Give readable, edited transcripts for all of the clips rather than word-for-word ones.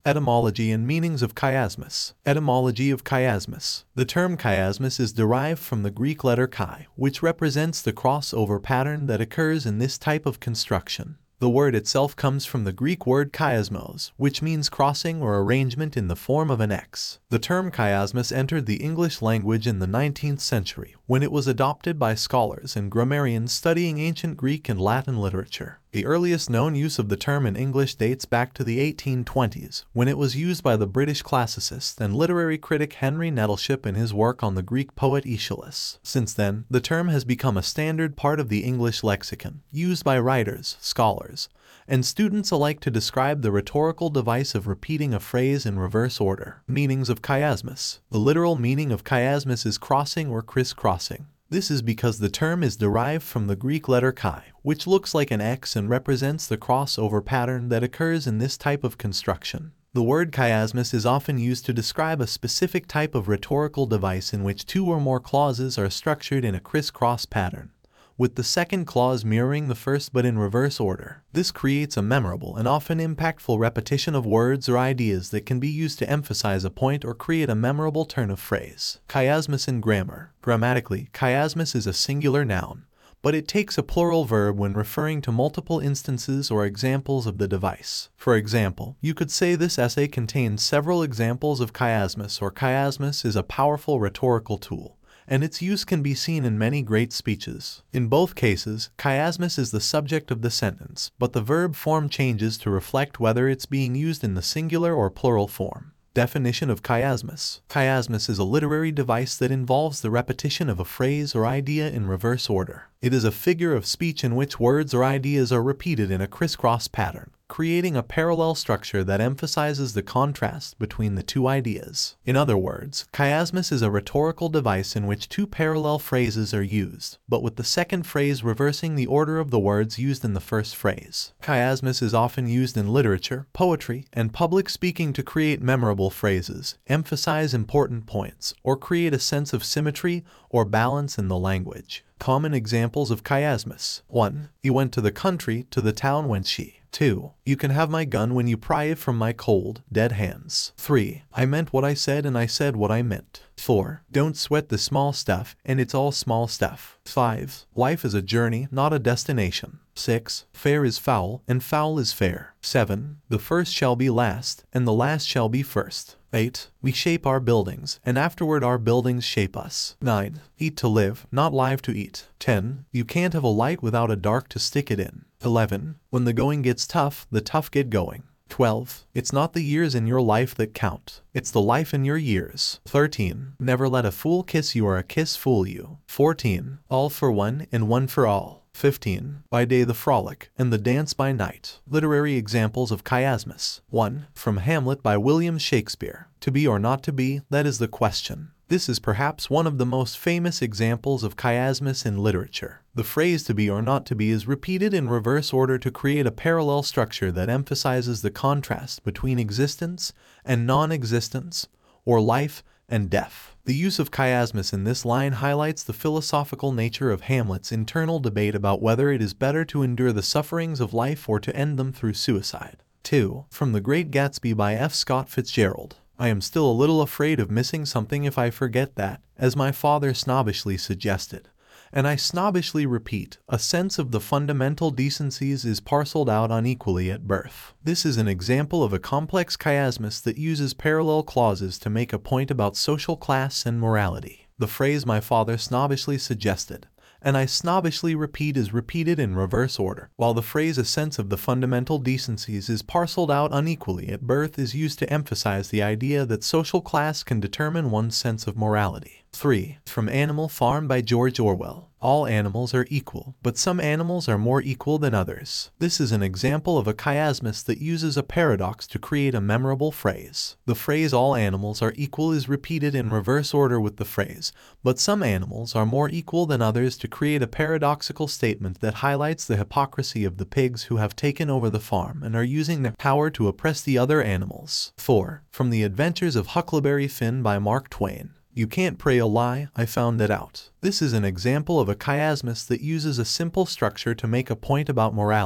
Etymology and meanings of chiasmus. Etymology of chiasmus. The term chiasmus is derived from the Greek letter chi, which represents the crossover pattern that occurs in this type of construction. The word itself comes from the Greek word chiasmos, which means crossing or arrangement in the form of an X. The term chiasmus entered the English language in the 19th century, when it was adopted by scholars and grammarians studying ancient Greek and Latin literature. The earliest known use of the term in English dates back to the 1820s, when it was used by the British classicist and literary critic Henry Nettleship in his work on the Greek poet Aeschylus. Since then, the term has become a standard part of the English lexicon, used by writers, scholars, and students alike to describe the rhetorical device of repeating a phrase in reverse order. Meanings of chiasmus. The literal meaning of chiasmus is crossing or crisscrossing. This is because the term is derived from the Greek letter chi, which looks like an X and represents the crossover pattern that occurs in this type of construction. The word chiasmus is often used to describe a specific type of rhetorical device in which two or more clauses are structured in a crisscross pattern, with the second clause mirroring the first but in reverse order. This creates a memorable and often impactful repetition of words or ideas that can be used to emphasize a point or create a memorable turn of phrase. Chiasmus in grammar. Grammatically, chiasmus is a singular noun, but it takes a plural verb when referring to multiple instances or examples of the device. For example, you could say this essay contains several examples of chiasmus, or chiasmus is a powerful rhetorical tool, and its use can be seen in many great speeches. In both cases, chiasmus is the subject of the sentence, but the verb form changes to reflect whether it's being used in the singular or plural form. Definition of chiasmus. Chiasmus is a literary device that involves the repetition of a phrase or idea in reverse order. It is a figure of speech in which words or ideas are repeated in a crisscross pattern, creating a parallel structure that emphasizes the contrast between the two ideas. In other words, chiasmus is a rhetorical device in which two parallel phrases are used, but with the second phrase reversing the order of the words used in the first phrase. Chiasmus is often used in literature, poetry, and public speaking to create memorable phrases, emphasize important points, or create a sense of symmetry or balance in the language. Common examples of chiasmus. 1. He went to the country, to the town went she. 2. You can have my gun when you pry it from my cold, dead hands. 3. I meant what I said and I said what I meant. 4. Don't sweat the small stuff, and it's all small stuff. 5. Life is a journey, not a destination. 6. Fair is foul, and foul is fair. 7. The first shall be last, and the last shall be first. 8. We shape our buildings, and afterward our buildings shape us. 9. Eat to live, not live to eat. 10. You can't have a light without a dark to stick it in. 11. When the going gets tough, the tough get going. 12. It's not the years in your life that count, it's the life in your years. 13. Never let a fool kiss you or a kiss fool you. 14. All for one and one for all. 15. By day the frolic, and the dance by night. Literary examples of chiasmus. 1. From Hamlet by William Shakespeare. To be or not to be, that is the question. This is perhaps one of the most famous examples of chiasmus in literature. The phrase to be or not to be is repeated in reverse order to create a parallel structure that emphasizes the contrast between existence and non-existence, or life and death. The use of chiasmus in this line highlights the philosophical nature of Hamlet's internal debate about whether it is better to endure the sufferings of life or to end them through suicide. 2. From The Great Gatsby by F. Scott Fitzgerald. I am still a little afraid of missing something if I forget that, as my father snobbishly suggested. And I snobbishly repeat, a sense of the fundamental decencies is parceled out unequally at birth. This is an example of a complex chiasmus that uses parallel clauses to make a point about social class and morality. The phrase my father snobbishly suggested, and I snobbishly repeat, is repeated in reverse order, while the phrase a sense of the fundamental decencies is parceled out unequally at birth is used to emphasize the idea that social class can determine one's sense of morality. 3. From Animal Farm by George Orwell. All animals are equal, but some animals are more equal than others. This is an example of a chiasmus that uses a paradox to create a memorable phrase. The phrase all animals are equal is repeated in reverse order with the phrase, but some animals are more equal than others to create a paradoxical statement that highlights the hypocrisy of the pigs who have taken over the farm and are using their power to oppress the other animals. 4. From The Adventures of Huckleberry Finn by Mark Twain. You can't pray a lie, I found it out. This is an example of a chiasmus that uses a simple structure to make a point about morality.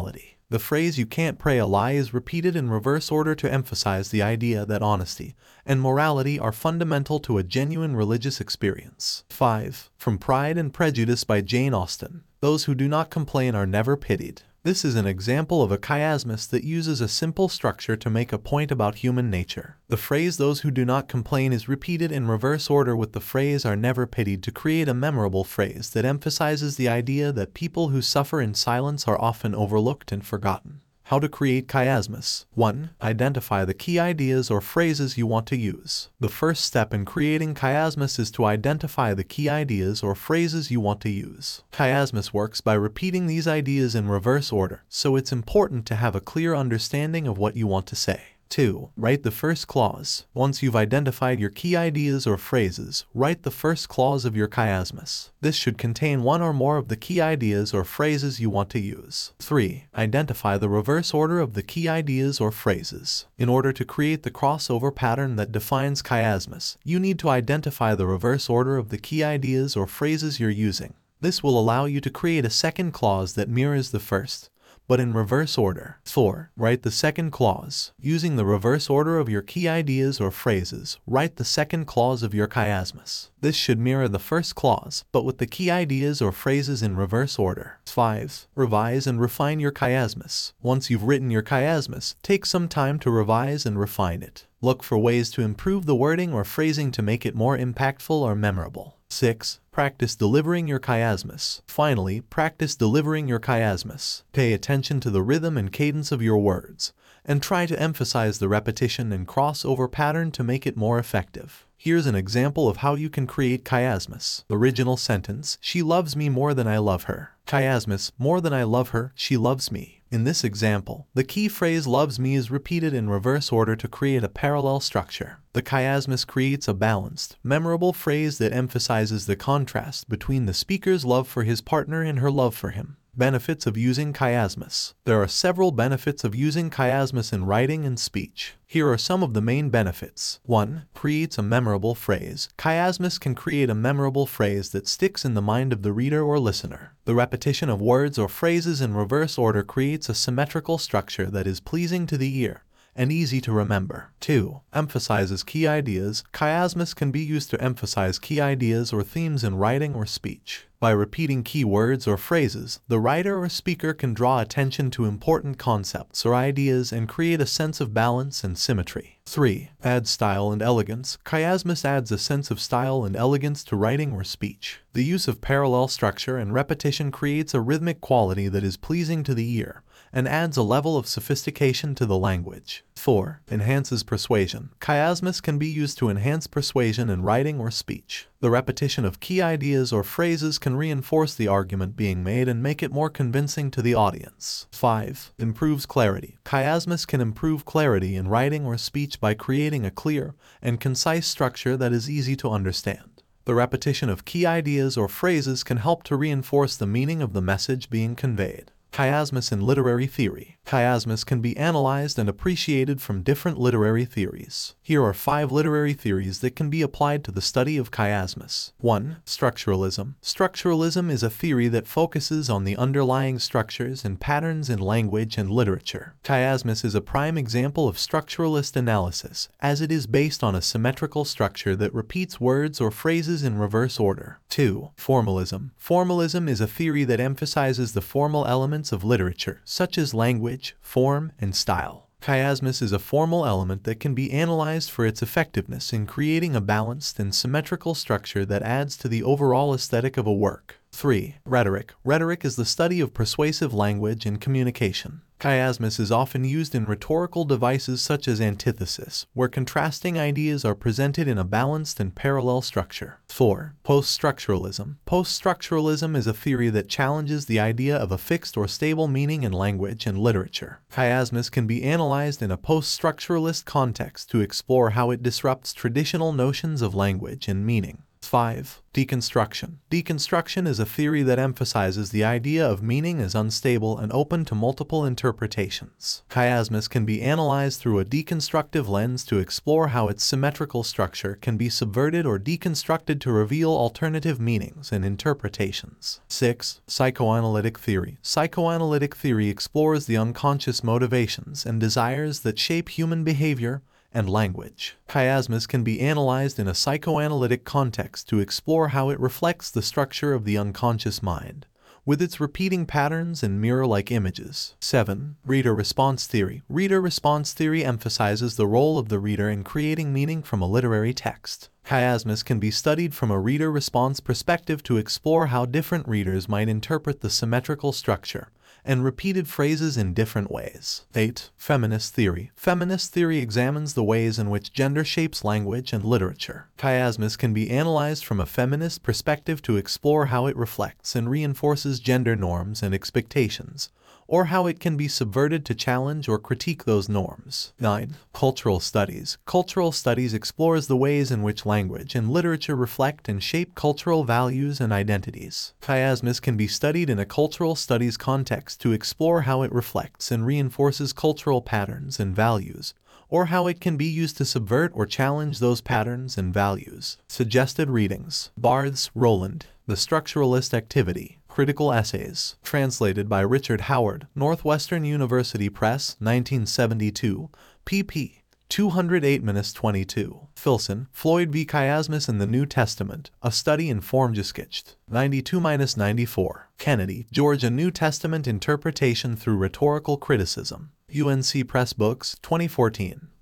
The phrase "you can't pray a lie" is repeated in reverse order to emphasize the idea that honesty and morality are fundamental to a genuine religious experience. 5. From Pride and Prejudice by Jane Austen. Those who do not complain are never pitied. This is an example of a chiasmus that uses a simple structure to make a point about human nature. The phrase "those who do not complain" is repeated in reverse order with the phrase "are never pitied" to create a memorable phrase that emphasizes the idea that people who suffer in silence are often overlooked and forgotten. How to create chiasmus. 1. Identify the key ideas or phrases you want to use. The first step in creating chiasmus is to identify the key ideas or phrases you want to use. Chiasmus works by repeating these ideas in reverse order, so it's important to have a clear understanding of what you want to say. 2. Write the first clause. Once you've identified your key ideas or phrases, write the first clause of your chiasmus. This should contain one or more of the key ideas or phrases you want to use. 3. Identify the reverse order of the key ideas or phrases. In order to create the crossover pattern that defines chiasmus, you need to identify the reverse order of the key ideas or phrases you're using. This will allow you to create a second clause that mirrors the first, but in reverse order. 4. Write the second clause. Using the reverse order of your key ideas or phrases, write the second clause of your chiasmus. This should mirror the first clause, but with the key ideas or phrases in reverse order. 5. Revise and refine your chiasmus. Once you've written your chiasmus, take some time to revise and refine it. Look for ways to improve the wording or phrasing to make it more impactful or memorable. 6. Practice delivering your chiasmus. Finally, practice delivering your chiasmus. Pay attention to the rhythm and cadence of your words, and try to emphasize the repetition and crossover pattern to make it more effective. Here's an example of how you can create chiasmus. Original sentence: she loves me more than I love her. Chiasmus: more than I love her, she loves me. In this example, the key phrase "loves me" is repeated in reverse order to create a parallel structure. The chiasmus creates a balanced, memorable phrase that emphasizes the contrast between the speaker's love for his partner and her love for him. Benefits of using chiasmus. There are several benefits of using chiasmus in writing and speech. Here are some of the main benefits. 1. Creates a memorable phrase. Chiasmus can create a memorable phrase that sticks in the mind of the reader or listener. The repetition of words or phrases in reverse order creates a symmetrical structure that is pleasing to the ear and easy to remember. 2. Emphasizes key ideas. Chiasmus can be used to emphasize key ideas or themes in writing or speech. By repeating key words or phrases, the writer or speaker can draw attention to important concepts or ideas and create a sense of balance and symmetry. 3. Adds style and elegance. Chiasmus adds a sense of style and elegance to writing or speech. The use of parallel structure and repetition creates a rhythmic quality that is pleasing to the ear and adds a level of sophistication to the language. 4. Enhances persuasion. Chiasmus can be used to enhance persuasion in writing or speech. The repetition of key ideas or phrases can reinforce the argument being made and make it more convincing to the audience. 5. Improves clarity. Chiasmus can improve clarity in writing or speech by creating a clear and concise structure that is easy to understand. The repetition of key ideas or phrases can help to reinforce the meaning of the message being conveyed. Chiasmus in literary theory. Chiasmus can be analyzed and appreciated from different literary theories. Here are 5 literary theories that can be applied to the study of chiasmus. 1. Structuralism. Structuralism is a theory that focuses on the underlying structures and patterns in language and literature. Chiasmus is a prime example of structuralist analysis, as it is based on a symmetrical structure that repeats words or phrases in reverse order. 2. Formalism. Formalism is a theory that emphasizes the formal elements of literature, such as language, form, and style. Chiasmus is a formal element that can be analyzed for its effectiveness in creating a balanced and symmetrical structure that adds to the overall aesthetic of a work. 3. Rhetoric. Rhetoric is the study of persuasive language and communication. Chiasmus is often used in rhetorical devices such as antithesis, where contrasting ideas are presented in a balanced and parallel structure. 4. Post-structuralism. Post-structuralism is a theory that challenges the idea of a fixed or stable meaning in language and literature. Chiasmus can be analyzed in a post-structuralist context to explore how it disrupts traditional notions of language and meaning. 5. Deconstruction. Deconstruction is a theory that emphasizes the idea of meaning as unstable and open to multiple interpretations. Chiasmus can be analyzed through a deconstructive lens to explore how its symmetrical structure can be subverted or deconstructed to reveal alternative meanings and interpretations. 6. Psychoanalytic theory. Psychoanalytic theory explores the unconscious motivations and desires that shape human behavior and language. Chiasmus can be analyzed in a psychoanalytic context to explore how it reflects the structure of the unconscious mind, with its repeating patterns and mirror-like images. 7. Reader response theory. Reader response theory emphasizes the role of the reader in creating meaning from a literary text. Chiasmus can be studied from a reader response perspective to explore how different readers might interpret the symmetrical structure and repeated phrases in different ways. 8. Feminist theory. Feminist theory examines the ways in which gender shapes language and literature. Chiasmus can be analyzed from a feminist perspective to explore how it reflects and reinforces gender norms and expectations, or how it can be subverted to challenge or critique those norms. 9. Cultural studies. Cultural studies explores the ways in which language and literature reflect and shape cultural values and identities. Chiasmus can be studied in a cultural studies context to explore how it reflects and reinforces cultural patterns and values, or how it can be used to subvert or challenge those patterns and values. Suggested readings. Barthes, Roland. The Structuralist Activity. Critical Essays. Translated by Richard Howard, Northwestern University Press, 1972, pp. 208-22. Filson, Floyd v. Chiasmus in the New Testament, A Study in Formgeschichte, 92-94. Kennedy, George, A New Testament Interpretation Through Rhetorical Criticism. UNC Press Books, 2014.